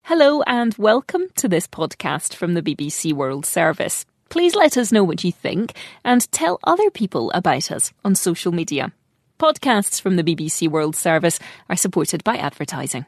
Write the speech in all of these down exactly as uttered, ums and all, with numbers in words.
Hello and welcome to this podcast from the B B C World Service. Please let us know what you think and tell other people about us on social media. Podcasts from the B B C World Service are supported by advertising.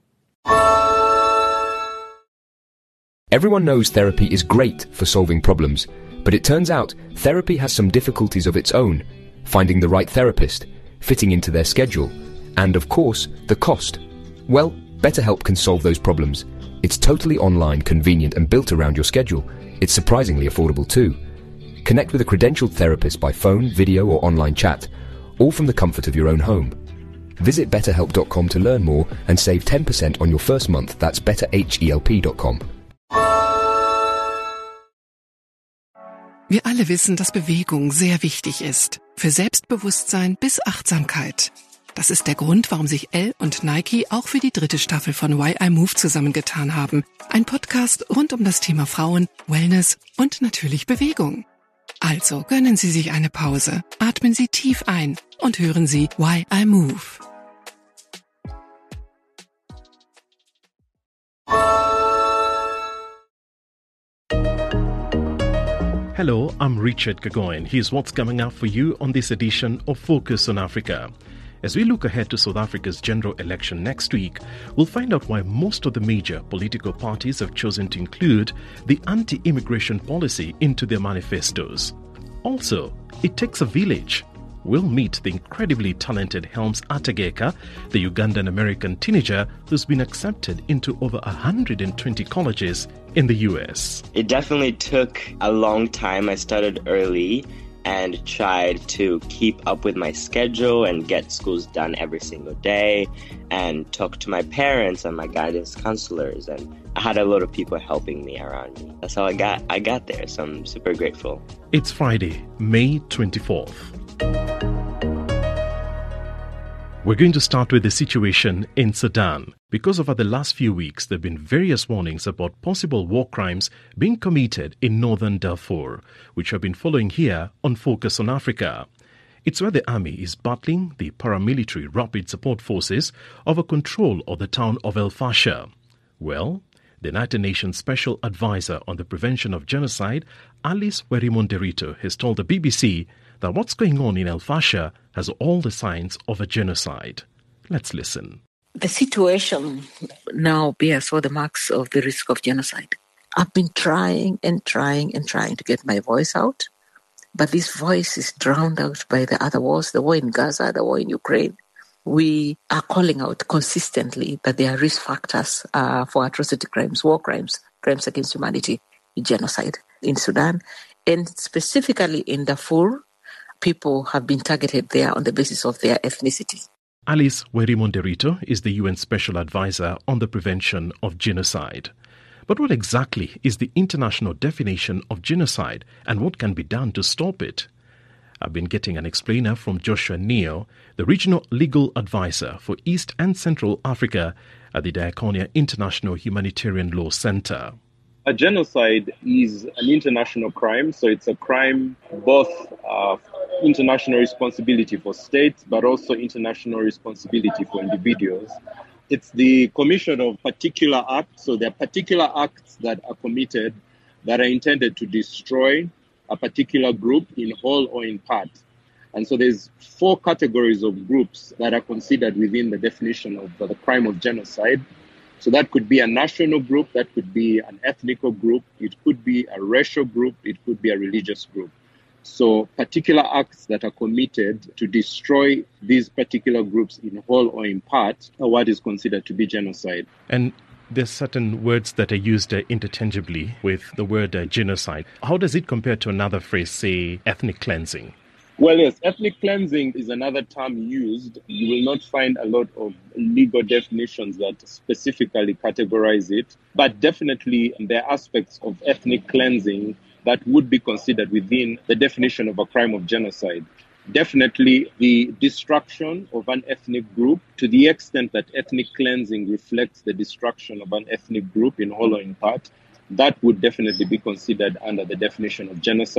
Everyone knows therapy is great for solving problems, but it turns out therapy has some difficulties of its own. Finding the right therapist, fitting into their schedule, and of course, the cost. Well, BetterHelp can solve those problems. It's totally online, convenient, and built around your schedule. It's surprisingly affordable too. Connect with a credentialed therapist by phone, video, or online chat, all from the comfort of your own home. Visit better help dot com to learn more and save ten percent on your first month. That's better help dot com. Wir alle wissen, dass Bewegung sehr wichtig ist. Für Selbstbewusstsein bis Achtsamkeit. Das ist der Grund, warum sich Elle und Nike auch für die dritte Staffel von Why I Move zusammengetan haben. Ein Podcast rund um das Thema Frauen, Wellness und natürlich Bewegung. Also gönnen Sie sich eine Pause, atmen Sie tief ein und hören Sie Why I Move. Hello, I'm Richard Gagoin. Here's what's coming up for you on this edition of Focus on Africa. As we look ahead to South Africa's general election next week, we'll find out why most of the major political parties have chosen to include the anti-immigration policy into their manifestos. Also, it takes a village. We'll meet the incredibly talented Helms Atageka, the Ugandan-American teenager who's been accepted into over one hundred twenty colleges in the U S. It definitely took a long time. I started early and tried to keep up with my schedule and get schools done every single day and talk to my parents and my guidance counselors, and I had a lot of people helping me around me. That's how I got I got there, so I'm super grateful. It's Friday, May twenty-fourth. We're going to start with the situation in Sudan. Because over the last few weeks, there have been various warnings about possible war crimes being committed in northern Darfur, which have been following here on Focus on Africa. It's where the army is battling the paramilitary rapid support forces over control of the town of El Fasher. Well, the United Nations Special Advisor on the Prevention of Genocide, Alice Werimo-Nderitu, has told the B B C that what's going on in El Fasher has all the signs of a genocide. Let's listen. The situation now bears all the marks of the risk of genocide. I've been trying and trying and trying to get my voice out, but this voice is drowned out by the other wars, the war in Gaza, the war in Ukraine. We are calling out consistently that there are risk factors uh, for atrocity crimes, war crimes, crimes against humanity, genocide in Sudan, and specifically in Darfur. People have been targeted there on the basis of their ethnicity. Alice Werimo-Nderitu is the U N Special Advisor on the Prevention of Genocide. But what exactly is the international definition of genocide and what can be done to stop it? I've been getting an explainer from Joshua Neo, the Regional Legal Advisor for East and Central Africa at the Diakonia International Humanitarian Law Center. A genocide is an international crime, so it's a crime both uh, international responsibility for states, but also international responsibility for individuals. It's the commission of particular acts, so there are particular acts that are committed that are intended to destroy a particular group in whole or in part. And so there's four categories of groups that are considered within the definition of the crime of genocide. So that could be a national group, that could be an ethnic group, it could be a racial group, it could be a religious group. So particular acts that are committed to destroy these particular groups in whole or in part are what is considered to be genocide. And there's certain words that are used uh, interchangeably with the word uh, genocide. How does it compare to another phrase, say, ethnic cleansing? Well, yes, ethnic cleansing is another term used. You will not find a lot of legal definitions that specifically categorize it, but definitely there are aspects of ethnic cleansing that would be considered within the definition of a crime of genocide. Definitely the destruction of an ethnic group, to the extent that ethnic cleansing reflects the destruction of an ethnic group in whole or in part, that would definitely be considered under the definition of genocide.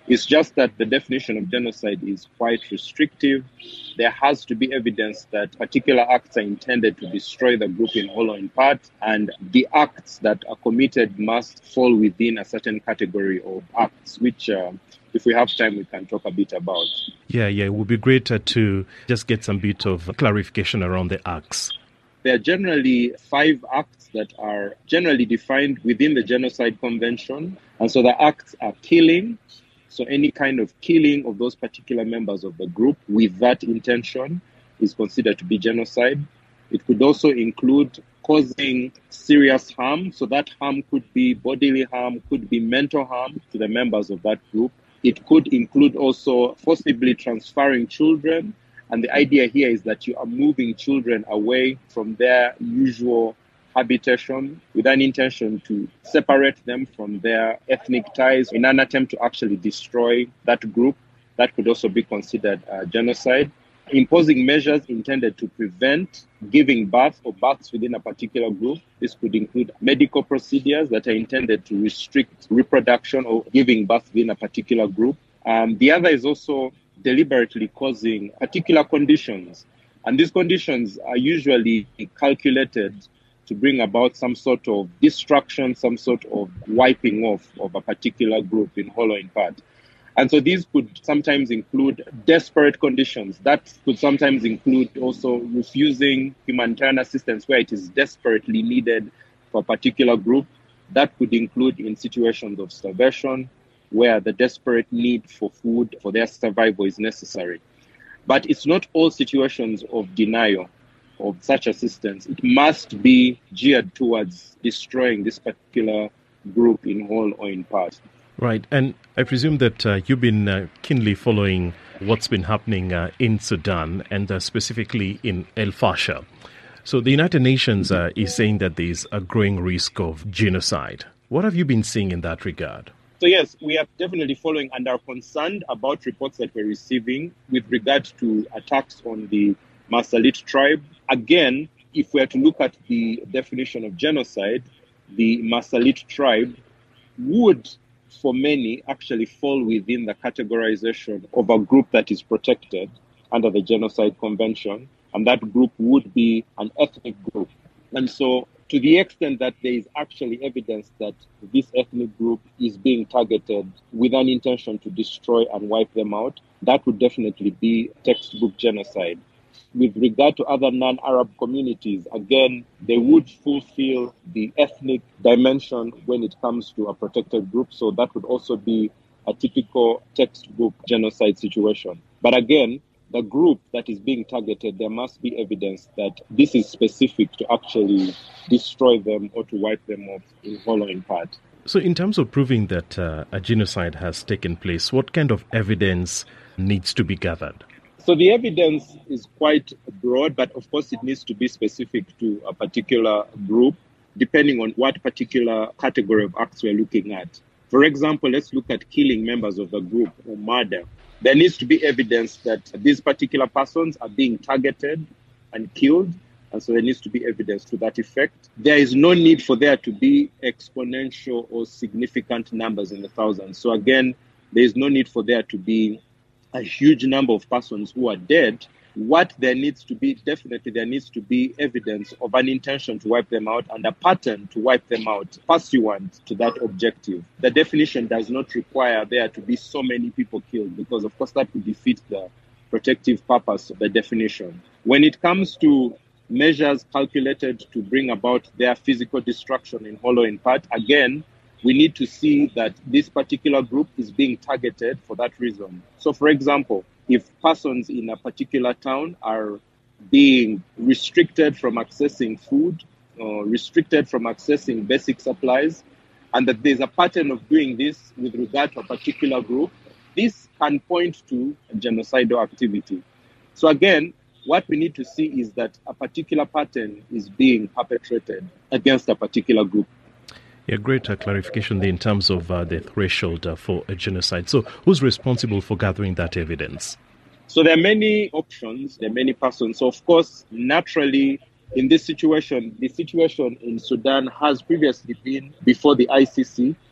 It's just that the definition of genocide is quite restrictive. There has to be evidence that particular acts are intended to destroy the group in whole or in part, and the acts that are committed must fall within a certain category of acts, which, uh, if we have time, we can talk a bit about. Yeah, yeah, it would be great uh, to just get some bit of clarification around the acts. There are generally five acts that are generally defined within the Genocide Convention. And so the acts are killing, so any kind of killing of those particular members of the group with that intention is considered to be genocide. It could also include causing serious harm. So that harm could be bodily harm, could be mental harm to the members of that group. It could include also forcibly transferring children. And the idea here is that you are moving children away from their usual habitation with an intention to separate them from their ethnic ties in an attempt to actually destroy that group. That could also be considered uh, genocide. Imposing measures intended to prevent giving birth or births within a particular group. This could include medical procedures that are intended to restrict reproduction or giving birth within a particular group. Um, the other is also deliberately causing particular conditions. And these conditions are usually calculated to bring about some sort of destruction, some sort of wiping off of a particular group in whole or in part. And so these could sometimes include desperate conditions. That could sometimes include also refusing humanitarian assistance where it is desperately needed for a particular group. That could include in situations of starvation, where the desperate need for food for their survival is necessary. But it's not all situations of denial of such assistance. It must be geared towards destroying this particular group in whole or in part. Right. And I presume that uh, you've been uh, keenly following what's been happening uh, in Sudan and uh, specifically in El Fasher. So the United Nations uh, is saying that there's a growing risk of genocide. What have you been seeing in that regard? So yes, we are definitely following and are concerned about reports that we're receiving with regard to attacks on the Masalit tribe. Again, if we are to look at the definition of genocide, the Masalit tribe would, for many, actually fall within the categorization of a group that is protected under the Genocide Convention, and that group would be an ethnic group. And so to the extent that there is actually evidence that this ethnic group is being targeted with an intention to destroy and wipe them out, that would definitely be textbook genocide. With regard to other non-Arab communities, again, they would fulfill the ethnic dimension when it comes to a protected group. So that would also be a typical textbook genocide situation. But again, the group that is being targeted, there must be evidence that this is specific to actually destroy them or to wipe them off in whole or in part. So in terms of proving that uh, a genocide has taken place, what kind of evidence needs to be gathered? So the evidence is quite broad, but of course it needs to be specific to a particular group, depending on what particular category of acts we're looking at. For example, let's look at killing members of the group or murder. There needs to be evidence that these particular persons are being targeted and killed, and so there needs to be evidence to that effect. There is no need for there to be exponential or significant numbers in the thousands. So again, there is no need for there to be a huge number of persons who are dead. What there needs to be, definitely there needs to be evidence of an intention to wipe them out and a pattern to wipe them out pursuant to that objective. The definition does not require there to be so many people killed because, of course, that would defeat the protective purpose of the definition. When it comes to measures calculated to bring about their physical destruction in whole or in part, again, we need to see that this particular group is being targeted for that reason. So, for example, if persons in a particular town are being restricted from accessing food, or restricted from accessing basic supplies, and that there's a pattern of doing this with regard to a particular group, this can point to a genocidal activity. So again, what we need to see is that a particular pattern is being perpetrated against a particular group. Yeah, great uh, clarification there in terms of uh, the threshold uh, for a genocide. So who's responsible for gathering that evidence? So there are many options, there are many persons. So of course, naturally, in this situation, the situation in Sudan has previously been before the I C C.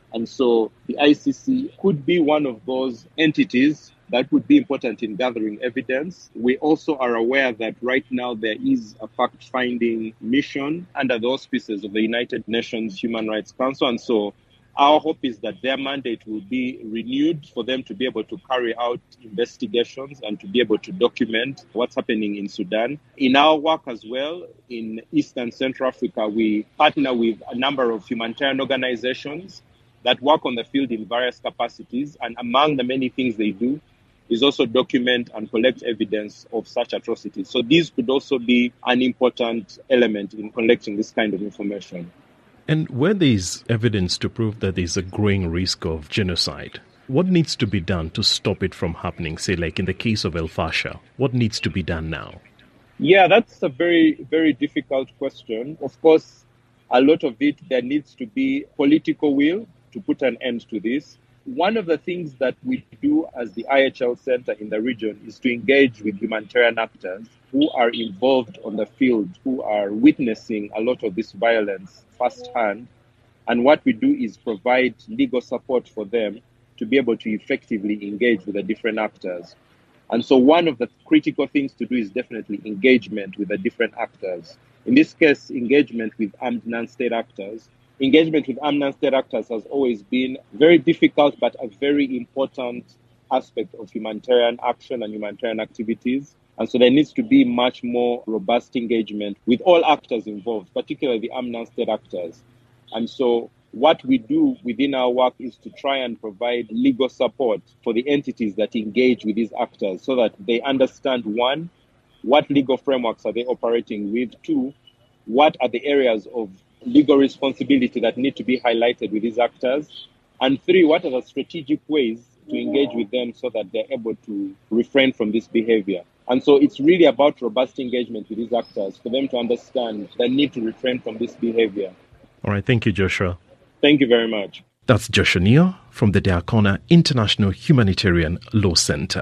And so the I C C could be one of those entities that would be important in gathering evidence. We also are aware that right now there is a fact-finding mission under the auspices of the United Nations Human Rights Council. And so our hope is that their mandate will be renewed for them to be able to carry out investigations and to be able to document what's happening in Sudan. In our work as well, in East and Central Africa, we partner with a number of humanitarian organizations that work on the field in various capacities. And among the many things they do is also document and collect evidence of such atrocities. So these could also be an important element in collecting this kind of information. And where there is evidence to prove that there is a growing risk of genocide, what needs to be done to stop it from happening? Say, like in the case of El Fasher, what needs to be done now? Yeah, that's a very, very difficult question. Of course, a lot of it, there needs to be political will to put an end to this. One of the things that we do as the I H L Center in the region is to engage with humanitarian actors who are involved on the field, who are witnessing a lot of this violence firsthand. And what we do is provide legal support for them to be able to effectively engage with the different actors. And so one of the critical things to do is definitely engagement with the different actors. In this case, engagement with armed non-state actors. Engagement with armed non-state actors has always been very difficult, but a very important aspect of humanitarian action and humanitarian activities. And so there needs to be much more robust engagement with all actors involved, particularly the armed non-state actors. And so what we do within our work is to try and provide legal support for the entities that engage with these actors so that they understand, one, what legal frameworks are they operating with? Two, what are the areas of legal responsibility that need to be highlighted with these actors? And three, what are the strategic ways to engage with them so that they're able to refrain from this behavior? And so it's really about robust engagement with these actors for them to understand the need to refrain from this behavior. All right. Thank you, Joshua. Thank you very much. That's Joshua Neo from the Diakona International Humanitarian Law Center.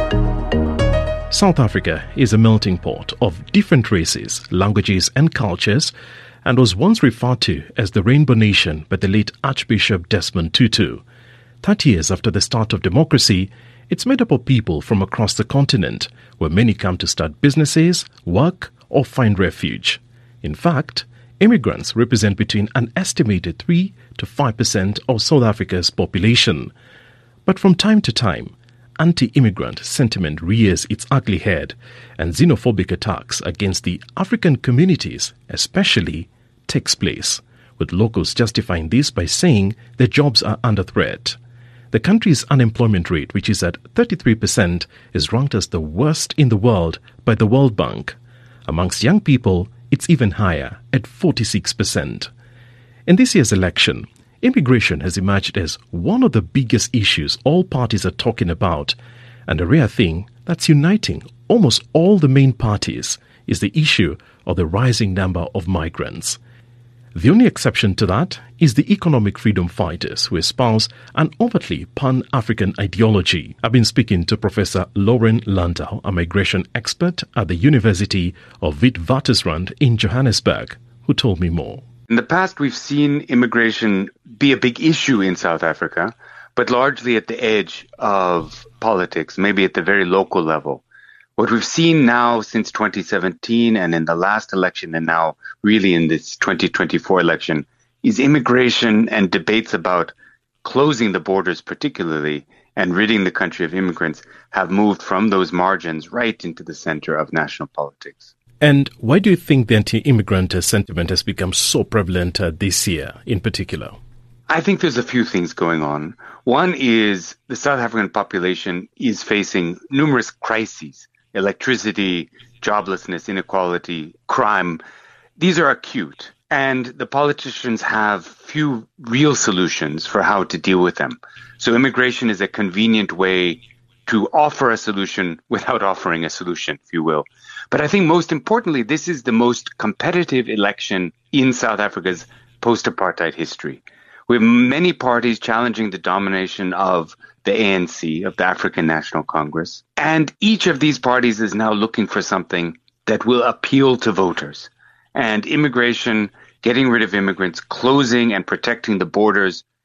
South Africa is a melting pot of different races, languages, and cultures, and was once referred to as the Rainbow Nation by the late Archbishop Desmond Tutu. Thirty years after the start of democracy, it's made up of people from across the continent, where many come to start businesses, work, or find refuge. In fact, immigrants represent between an estimated three to five percent of South Africa's population. But from time to time, anti-immigrant sentiment rears its ugly head, and xenophobic attacks against the African communities especially takes place, with locals justifying this by saying their jobs are under threat. The country's unemployment rate, which is at thirty-three percent, is ranked as the worst in the world by the World Bank. Amongst young people, it's even higher, at forty-six percent. In this year's election, immigration has emerged as one of the biggest issues all parties are talking about, and a rare thing that's uniting almost all the main parties is the issue of the rising number of migrants. The only exception to that is the economic freedom fighters who espouse an overtly pan-African ideology. I've been speaking to Professor Lauren Landau, a migration expert at the University of Witwatersrand in Johannesburg, who told me more. In the past, we've seen immigration be a big issue in South Africa, but largely at the edge of politics, maybe at the very local level. What we've seen now since twenty seventeen and in the last election and now really in this twenty twenty-four election is immigration and debates about closing the borders particularly and ridding the country of immigrants have moved from those margins right into the center of national politics. And why do you think the anti-immigrant sentiment has become so prevalent uh, this year in particular? I think there's a few things going on. One is the South African population is facing numerous crises: electricity, joblessness, inequality, crime. These are acute, and the politicians have few real solutions for how to deal with them. So immigration is a convenient way to offer a solution without offering a solution, if you will. But I think most importantly, this is the most competitive election in South Africa's post-apartheid history. We have many parties challenging the domination of the A N C, of the African National Congress. And each of these parties is now looking for something that will appeal to voters. And immigration, getting rid of immigrants, closing and protecting the borders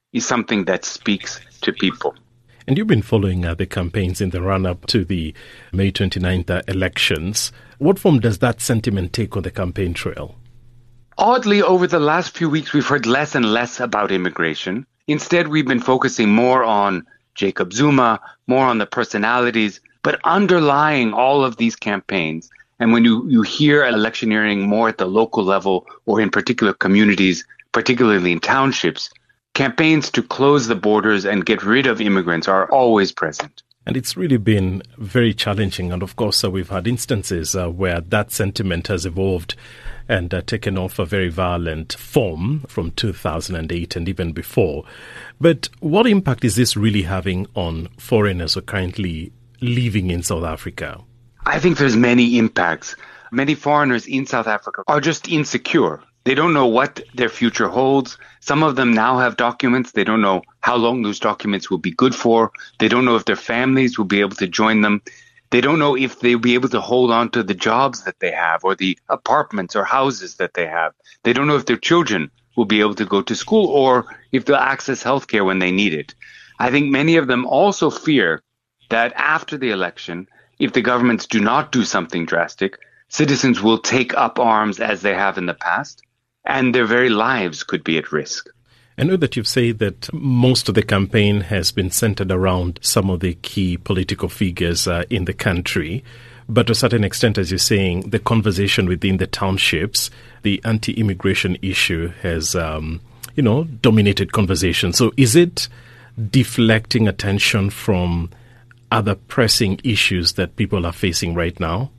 is something that speaks to people. And you've been following uh, the campaigns in the run-up to the May twenty-ninth uh, elections. What form does that sentiment take on the campaign trail? Oddly, over the last few weeks, we've heard less and less about immigration. Instead, we've been focusing more on Jacob Zuma, more on the personalities, but underlying all of these campaigns. And when you, you hear electioneering more at the local level or in particular communities, particularly in townships, campaigns to close the borders and get rid of immigrants are always present. And it's really been very challenging. And of course, uh, we've had instances uh, where that sentiment has evolved and uh, taken off a very violent form from two thousand eight and even before. But what impact is this really having on foreigners who are currently living in South Africa? I think there's many impacts. Many foreigners in South Africa are just insecure. They don't know what their future holds. Some of them now have documents. They don't know how long those documents will be good for. They don't know if their families will be able to join them. They don't know if they'll be able to hold on to the jobs that they have or the apartments or houses that they have. They don't know if their children will be able to go to school or if they'll access healthcare when they need it. I think many of them also fear that after the election, if the governments do not do something drastic, citizens will take up arms as they have in the past, and their very lives could be at risk. I know that you've said that most of the campaign has been centered around some of the key political figures uh, in the country. But to a certain extent, as you're saying, the conversation within the townships, the anti-immigration issue has, um, you know, dominated conversation. So is it deflecting attention from other pressing issues that people are facing right now?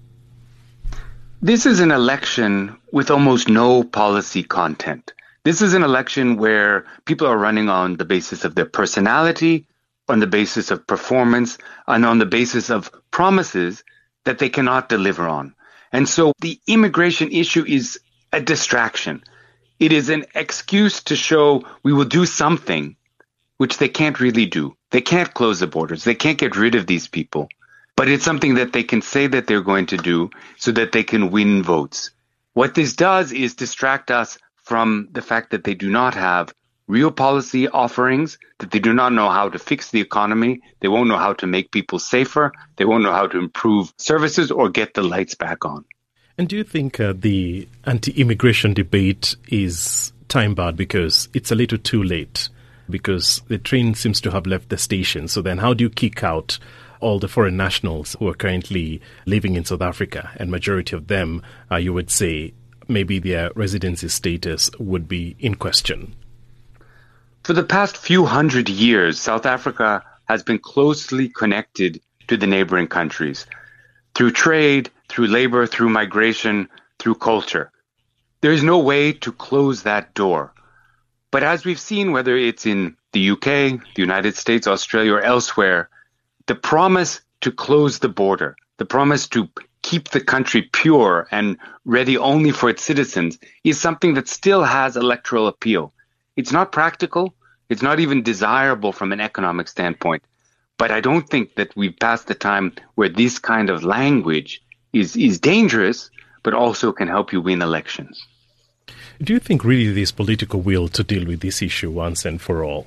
This is an election with almost no policy content. This is an election where people are running on the basis of their personality, on the basis of performance, and on the basis of promises that they cannot deliver on. And so the immigration issue is a distraction. It is an excuse to show we will do something which they can't really do. They can't close the borders. They can't get rid of these people. But it's something that they can say that they're going to do so that they can win votes. What this does is distract us from the fact that they do not have real policy offerings, that they do not know how to fix the economy, they won't know how to make people safer, they won't know how to improve services or get the lights back on. And do you think uh, the anti-immigration debate is time-barred because it's a little too late, because the train seems to have left the station? So then how do you kick out all the foreign nationals who are currently living in South Africa, and majority of them, uh, you would say, maybe their residency status would be in question? For the past few hundred years, South Africa has been closely connected to the neighboring countries through trade, through labor, through migration, through culture. There is no way to close that door. But as we've seen, whether it's in the U K, the United States, Australia, or elsewhere, the promise to close the border, the promise to keep the country pure and ready only for its citizens is something that still has electoral appeal. It's not practical. It's not even desirable from an economic standpoint. But I don't think that we've passed the time where this kind of language is, is dangerous, but also can help you win elections. Do you think really there's political will to deal with this issue once and for all?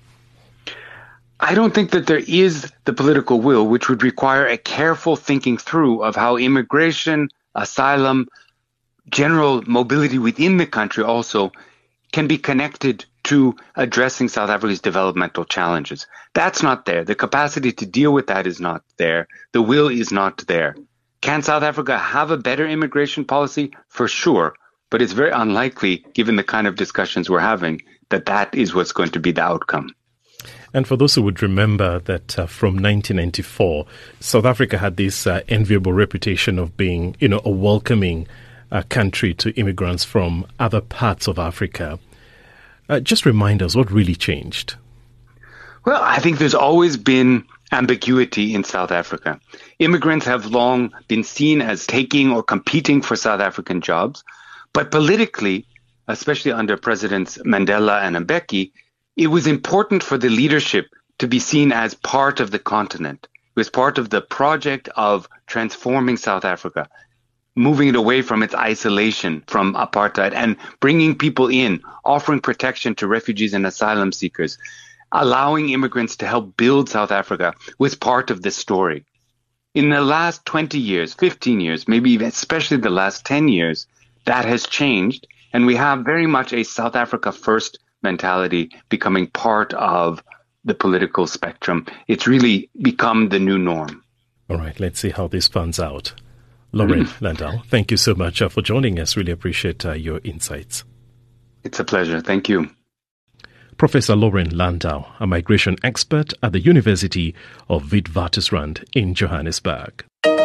I don't think that there is the political will, which would require a careful thinking through of how immigration, asylum, general mobility within the country also can be connected to addressing South Africa's developmental challenges. That's not there. The capacity to deal with that is not there. The will is not there. Can South Africa have a better immigration policy? For sure. But it's very unlikely, given the kind of discussions we're having, that that is what's going to be the outcome. And for those who would remember that uh, from nineteen ninety-four, South Africa had this uh, enviable reputation of being, you know, a welcoming uh, country to immigrants from other parts of Africa. Uh, just remind us what really changed. Well, I think there's always been ambiguity in South Africa. Immigrants have long been seen as taking or competing for South African jobs. But politically, especially under Presidents Mandela and Mbeki, it was important for the leadership to be seen as part of the continent. It was part of the project of transforming South Africa. moving it away from its isolation from apartheid and bringing people in, offering protection to refugees and asylum seekers, allowing immigrants to help build South Africa was part of this story. In the last twenty years, fifteen years, maybe even especially the last ten years, that has changed. And we have very much a South Africa first mentality becoming part of the political spectrum. It's really become the new norm. All right, let's see how this pans out. Lauren Landau, thank you so much uh, for joining us. Really appreciate uh, your insights. It's a pleasure. Thank you. Professor Lauren Landau, a migration expert at the University of Witwatersrand in Johannesburg.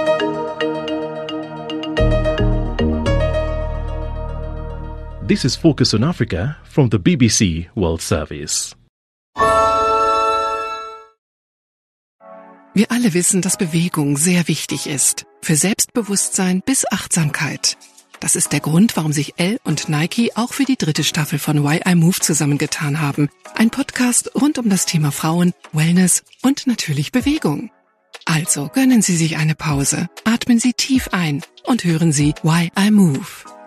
This is Focus on Africa from the B B C World Service. Wir alle wissen, dass Bewegung sehr wichtig ist. Für Selbstbewusstsein bis Achtsamkeit. Das ist der Grund, warum sich Elle und Nike auch für die dritte Staffel von Why I Move zusammengetan haben. Ein Podcast rund um das Thema Frauen, Wellness und natürlich Bewegung. Also gönnen Sie sich eine Pause, atmen Sie tief ein und hören Sie Why I Move.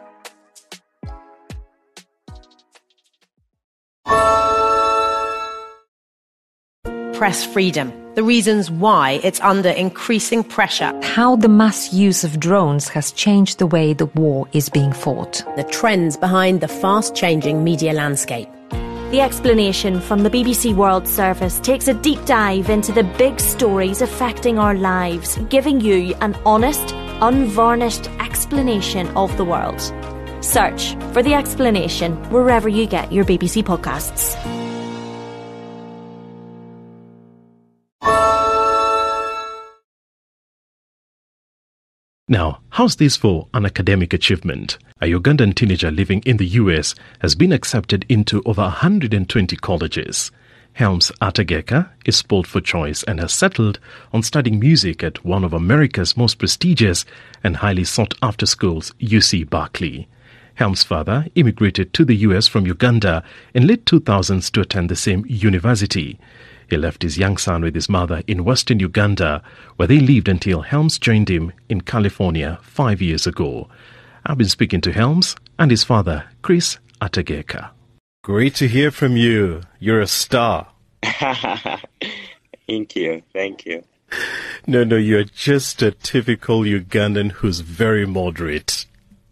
Press freedom. The reasons why it's under increasing pressure. How the mass use of drones has changed the way the war is being fought. The trends behind the fast-changing media landscape. The explanation from the B B C World Service takes a deep dive into the big stories affecting our lives, giving you an honest, unvarnished explanation of the world. Search for The Explanation wherever you get your B B C podcasts. Now, how's this for an academic achievement? A Ugandan teenager living in the U S has been accepted into over one hundred twenty colleges. Helms Atageka is spoiled for choice and has settled on studying music at one of America's most prestigious and highly sought-after schools, U C Berkeley. Helms' father immigrated to the U S from Uganda in late two thousands to attend the same university. He left his young son with his mother in western Uganda, where they lived until Helms joined him in California five years ago. I've been speaking to Helms and his father, Chris Atageka. Great to hear from you. You're a star. Thank you. Thank you. No, no, you're just a typical Ugandan who's very moderate.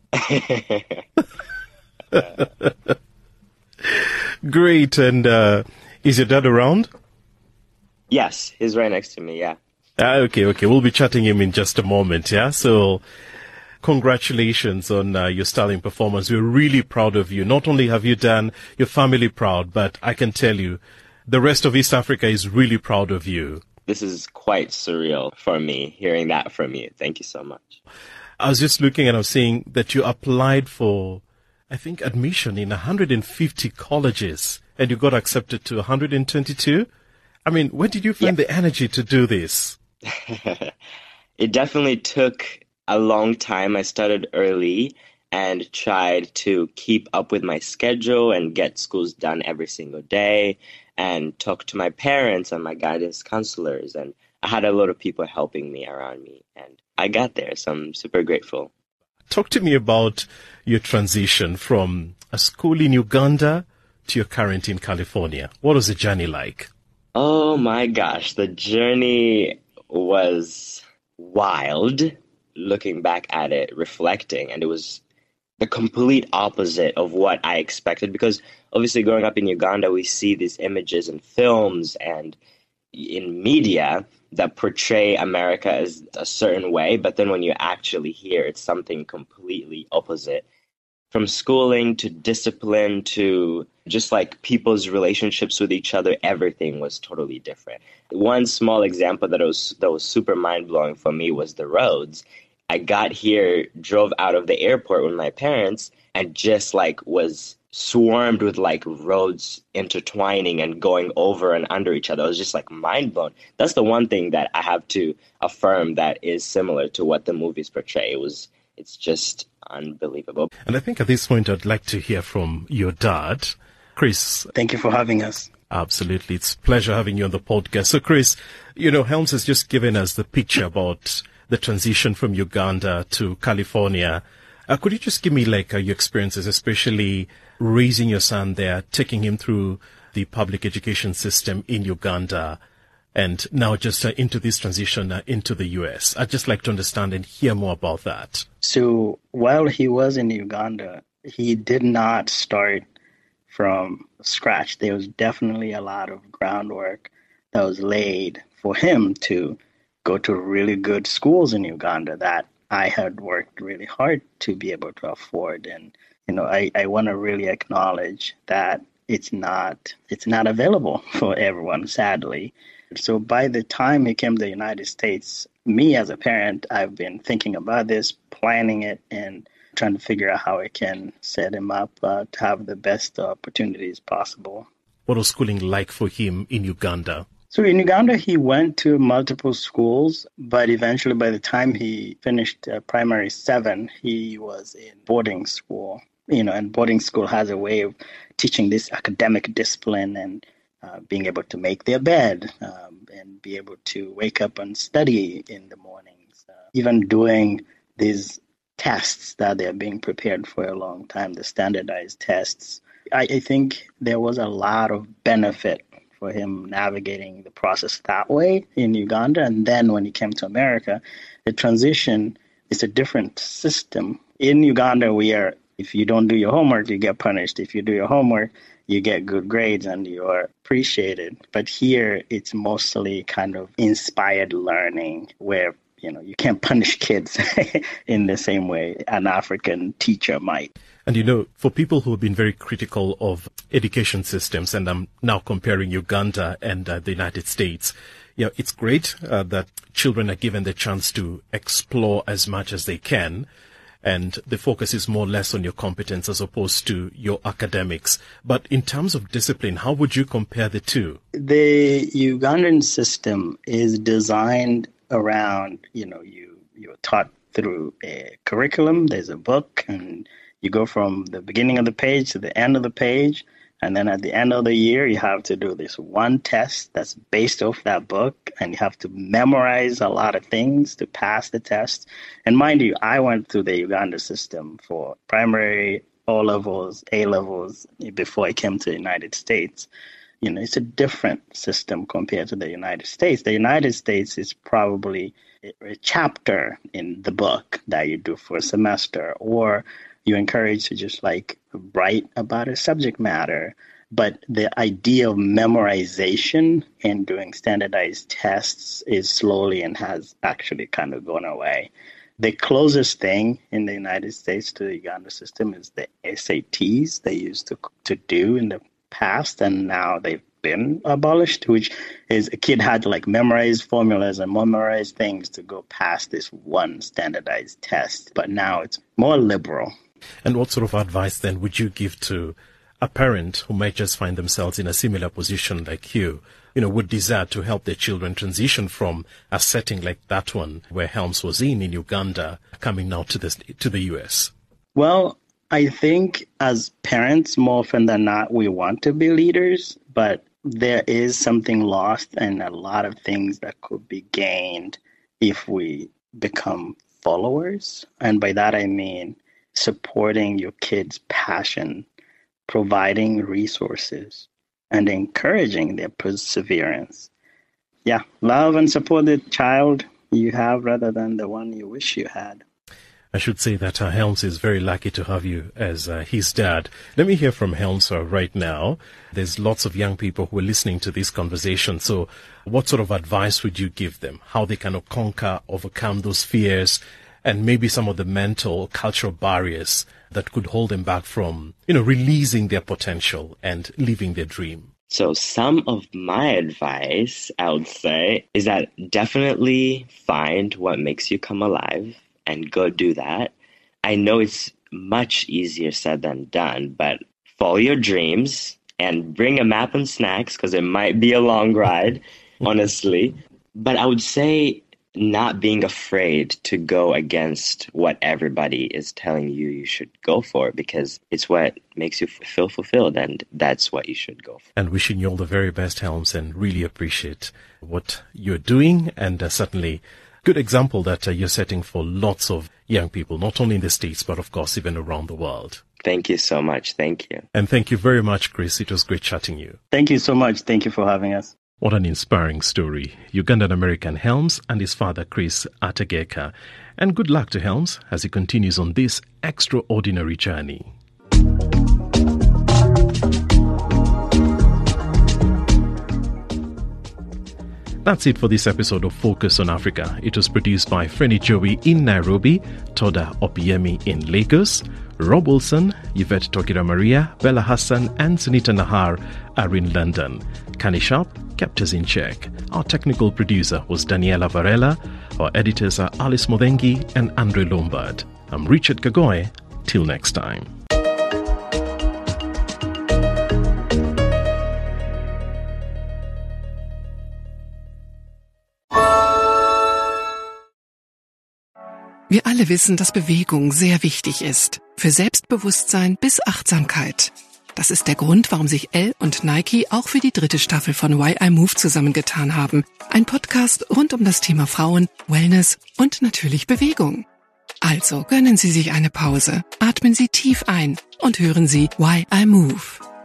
Great. And uh, is your dad around? Yes, he's right next to me, yeah. Ah, okay, okay. We'll be chatting him in just a moment, yeah? So, congratulations on uh, your sterling performance. We're really proud of you. Not only have you done your family proud, but I can tell you, the rest of East Africa is really proud of you. This is quite surreal for me, hearing that from you. Thank you so much. I was just looking and I was seeing that you applied for, I think, admission in one hundred fifty colleges, and you got accepted to one hundred twenty-two. I mean, when did you find yeah. the energy to do this? It definitely took a long time. I started early and tried to keep up with my schedule and get schools done every single day and talk to my parents and my guidance counselors. And I had a lot of people helping me around me. And I got there, so I'm super grateful. Talk to me about your transition from a school in Uganda to your current in California. What was the journey like? Oh my gosh, the journey was wild, looking back at it, reflecting, and it was the complete opposite of what I expected, because obviously growing up in Uganda, we see these images in films and in media that portray America as a certain way, but then when you actually hear, it's something completely opposite. From schooling to discipline to just like people's relationships with each other, everything was totally different. One small example that was that was super mind-blowing for me was the roads. I got here, drove out of the airport with my parents, and just like was swarmed with like roads intertwining and going over and under each other. I was just like mind blown. That's the one thing that I have to affirm that is similar to what the movies portray. It was, it's just unbelievable. And I think at this point, I'd like to hear from your dad, Chris. Thank you for having us. Absolutely. It's a pleasure having you on the podcast. So Chris, you know, Helms has just given us the picture about the the transition from Uganda to California. Uh, could you just give me like uh, your experiences, especially raising your son there, taking him through the public education system in Uganda, and now just uh, into this transition uh, into the U S? I'd just like to understand and hear more about that. So while he was in Uganda, he did not start from scratch. There was definitely a lot of groundwork that was laid for him to go to really good schools in Uganda that I had worked really hard to be able to afford. And, you know, I, I want to really acknowledge that it's not it's not available for everyone, sadly. So by the time he came to the United States, me as a parent, I've been thinking about this, planning it, and trying to figure out how I can set him up uh, to have the best opportunities possible. What was schooling like for him in Uganda? So in Uganda, he went to multiple schools, but eventually by the time he finished uh, primary seven, he was in boarding school. You know, and boarding school has a way of teaching this academic discipline and uh, being able to make their bed um, and be able to wake up and study in the mornings, uh, even doing these tests that they're being prepared for a long time, the standardized tests. I, I think there was a lot of benefit for him navigating the process that way in Uganda. And then when he came to America, the transition is a different system. In Uganda, we are, if you don't do your homework, you get punished. If you do your homework, you get good grades and you are appreciated. But here, it's mostly kind of inspired learning where, you know, you can't punish kids in the same way an African teacher might. And, you know, for people who have been very critical of education systems, and I'm now comparing Uganda and uh, the United States, you know, it's great uh, that children are given the chance to explore as much as they can. And the focus is more or less on your competence as opposed to your academics. But in terms of discipline, how would you compare the two? The Ugandan system is designed around, you know, you, you're taught through a curriculum. There's a book, and you go from the beginning of the page to the end of the page. And then at the end of the year, you have to do this one test that's based off that book. And you have to memorize a lot of things to pass the test. And mind you, I went through the Uganda system for primary, O-levels, A-levels before I came to the United States. You know, it's a different system compared to the United States. The United States is probably a chapter in the book that you do for a semester, or you're encouraged to just like write about a subject matter. But the idea of memorization and doing standardized tests is slowly and has actually kind of gone away. The closest thing in the United States to the Uganda system is the S A Ts they used to to do in the past, and now they've been abolished, which is a kid had to like memorize formulas and memorize things to go past this one standardized test. But now it's more liberal. And what sort of advice then would you give to a parent who might just find themselves in a similar position like you, you know, would desire to help their children transition from a setting like that one where Helms was in, in Uganda, coming now to this, to the U S? Well, I think as parents, more often than not, we want to be leaders, but there is something lost and a lot of things that could be gained if we become followers. And by that, I mean supporting your kids' passion, providing resources, and encouraging their perseverance. Yeah, love and support the child you have rather than the one you wish you had. I should say that uh, Helms is very lucky to have you as uh, his dad. Let me hear from Helms uh, right now. There's lots of young people who are listening to this conversation. So what sort of advice would you give them? How they can conquer, overcome those fears, and maybe some of the mental, cultural barriers that could hold them back from, you know, releasing their potential and living their dream? So some of my advice, I would say, is that definitely find what makes you come alive and go do that. I know it's much easier said than done, but follow your dreams and bring a map and snacks because it might be a long ride, honestly. But I would say not being afraid to go against what everybody is telling you you should go for, because it's what makes you feel fulfilled, and that's what you should go for. And wishing you all the very best, Helms, and really appreciate what you're doing, and uh, certainly good example that uh, you're setting for lots of young people, not only in the States, but of course even around the world. Thank you so much. Thank you. And thank you very much, Chris. It was great chatting you. Thank you so much. Thank you for having us. What an inspiring story. Ugandan-American Helms and his father, Chris Ategeka. And good luck to Helms as he continues on this extraordinary journey. That's it for this episode of Focus on Africa. It was produced by Frenny Joey in Nairobi, Toda Opiemi in Lagos, Rob Wilson, Yvette Tokira Maria, Bella Hassan and Sunita Nahar are in London. Kani Sharp kept us in check. Our technical producer was Daniela Varela. Our editors are Alice Modengi and Andre Lombard. I'm Richard Kagoe. Till next time. Wir alle wissen, dass Bewegung sehr wichtig ist. Für Selbstbewusstsein bis Achtsamkeit. Das ist der Grund, warum sich Elle und Nike auch für die dritte Staffel von Why I Move zusammengetan haben. Ein Podcast rund um das Thema Frauen, Wellness und natürlich Bewegung. Also gönnen Sie sich eine Pause, atmen Sie tief ein und hören Sie Why I Move.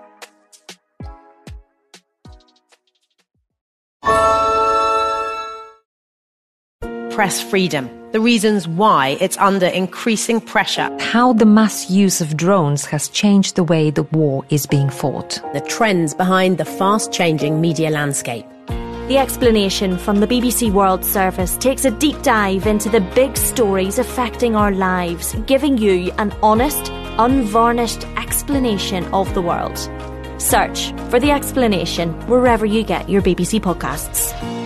Press freedom. The reasons why it's under increasing pressure. How the mass use of drones has changed the way the war is being fought. The trends behind the fast-changing media landscape. The explanation from the B B C World Service takes a deep dive into the big stories affecting our lives, giving you an honest, unvarnished explanation of the world. Search for The Explanation wherever you get your B B C podcasts.